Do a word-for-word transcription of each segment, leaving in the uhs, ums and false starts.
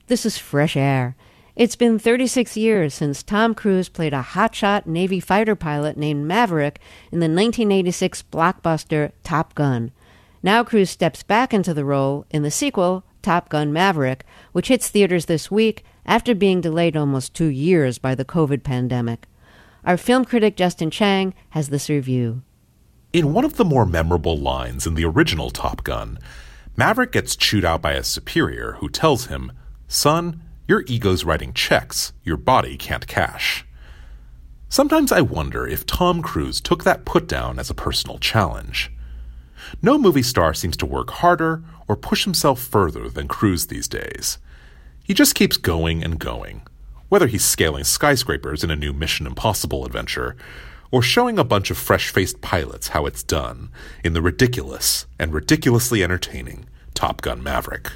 This is Fresh Air. It's been thirty-six years since Tom Cruise played a hotshot Navy fighter pilot named Maverick in the nineteen eighty-six blockbuster Top Gun. Now Cruise steps back into the role in the sequel, Top Gun Maverick, which hits theaters this week after being delayed almost two years by the COVID pandemic. Our film critic Justin Chang has this review. In one of the more memorable lines in the original Top Gun, Maverick gets chewed out by a superior who tells him, "Son, your ego's writing checks your body can't cash." Sometimes I wonder if Tom Cruise took that put-down as a personal challenge. No movie star seems to work harder or push himself further than Cruise these days. He just keeps going and going, whether he's scaling skyscrapers in a new Mission Impossible adventure or showing a bunch of fresh-faced pilots how it's done in the ridiculous and ridiculously entertaining Top Gun Maverick.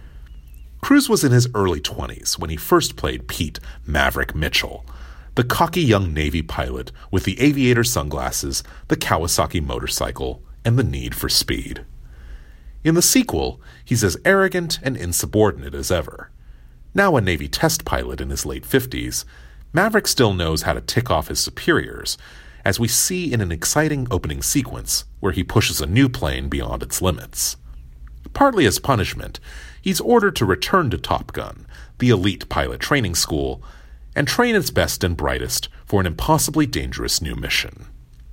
Cruise was in his early twenties when he first played Pete Maverick Mitchell, the cocky young Navy pilot with the aviator sunglasses, the Kawasaki motorcycle, and the need for speed. In the sequel, he's as arrogant and insubordinate as ever. Now a Navy test pilot in his late fifties, Maverick still knows how to tick off his superiors, as we see in an exciting opening sequence where he pushes a new plane beyond its limits. Partly as punishment, he's ordered to return to Top Gun, the elite pilot training school, and train its best and brightest for an impossibly dangerous new mission.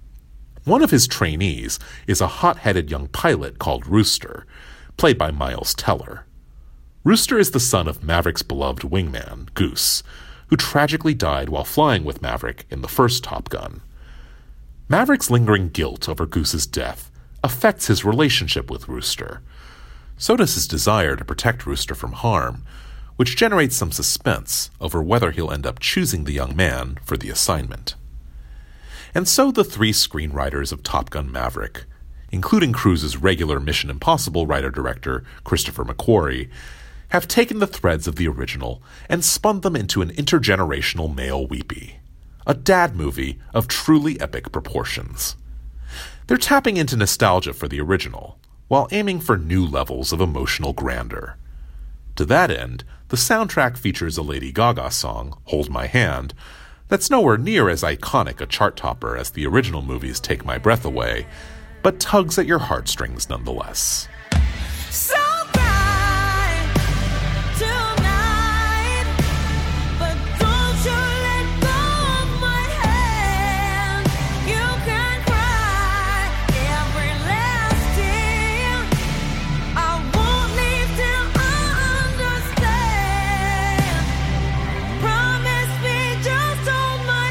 One of his trainees is a hot-headed young pilot called Rooster, played by Miles Teller. Rooster is the son of Maverick's beloved wingman, Goose, who tragically died while flying with Maverick in the first Top Gun. Maverick's lingering guilt over Goose's death affects his relationship with Rooster. So does his desire to protect Rooster from harm, which generates some suspense over whether he'll end up choosing the young man for the assignment. And so the three screenwriters of Top Gun Maverick, including Cruise's regular Mission Impossible writer-director Christopher McQuarrie, have taken the threads of the original and spun them into an intergenerational male weepy, a dad movie of truly epic proportions. They're tapping into nostalgia for the original, while aiming for new levels of emotional grandeur. To that end, the soundtrack features a Lady Gaga song, Hold My Hand, that's nowhere near as iconic a chart-topper as the original movie's Take My Breath Away, but tugs at your heartstrings nonetheless. So bright tonight, but don't you let go of my hand. You can cry every last tear. I won't leave till I understand. Promise me, just hold my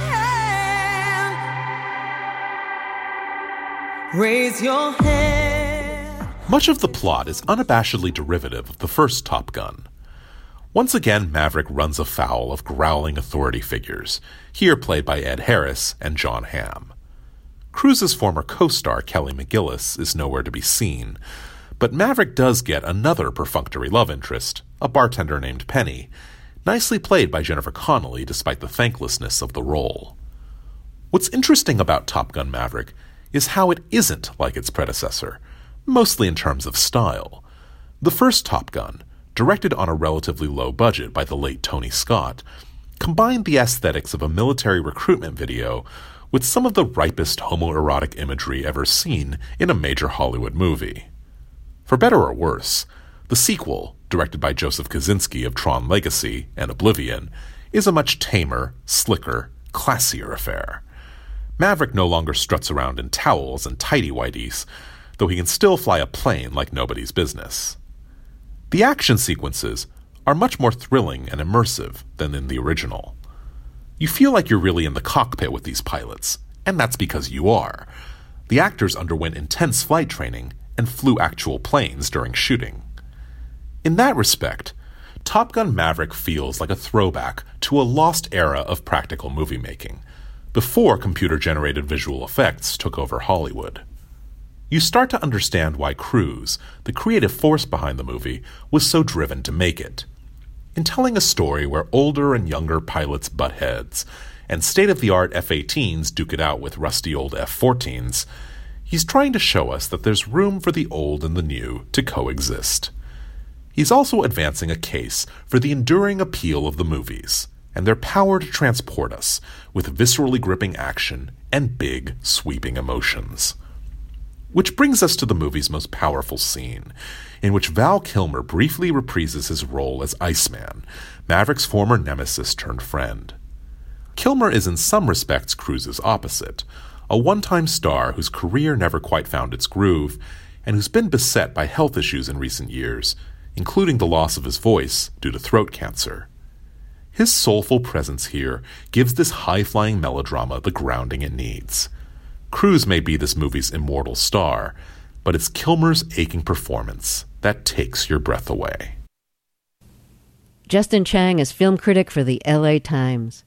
hand. Raise your hand. Much of the plot is unabashedly derivative of the first Top Gun. Once again, Maverick runs afoul of growling authority figures, here played by Ed Harris and Jon Hamm. Cruise's former co-star Kelly McGillis is nowhere to be seen, but Maverick does get another perfunctory love interest, a bartender named Penny, nicely played by Jennifer Connelly despite the thanklessness of the role. What's interesting about Top Gun Maverick is how it isn't like its predecessor, mostly in terms of style. The first Top Gun, directed on a relatively low budget by the late Tony Scott, combined the aesthetics of a military recruitment video with some of the ripest homoerotic imagery ever seen in a major Hollywood movie. For better or worse, the sequel, directed by Joseph Kosinski of Tron Legacy and Oblivion, is a much tamer, slicker, classier affair. Maverick no longer struts around in towels and tighty-whities, though he can still fly a plane like nobody's business. The action sequences are much more thrilling and immersive than in the original. You feel like you're really in the cockpit with these pilots, and that's because you are. The actors underwent intense flight training and flew actual planes during shooting. In that respect, Top Gun Maverick feels like a throwback to a lost era of practical movie making, before computer-generated visual effects took over Hollywood. You start to understand why Cruise, the creative force behind the movie, was so driven to make it. In telling a story where older and younger pilots butt heads, and state-of-the-art F eighteens duke it out with rusty old F fourteens, he's trying to show us that there's room for the old and the new to coexist. He's also advancing a case for the enduring appeal of the movies and their power to transport us with viscerally gripping action and big, sweeping emotions. Which brings us to the movie's most powerful scene, in which Val Kilmer briefly reprises his role as Iceman, Maverick's former nemesis turned friend. Kilmer is in some respects Cruise's opposite, a one-time star whose career never quite found its groove, and who's been beset by health issues in recent years, including the loss of his voice due to throat cancer. His soulful presence here gives this high-flying melodrama the grounding it needs. Cruise may be this movie's immortal star, but it's Kilmer's aching performance that takes your breath away. Justin Chang is film critic for the L A Times.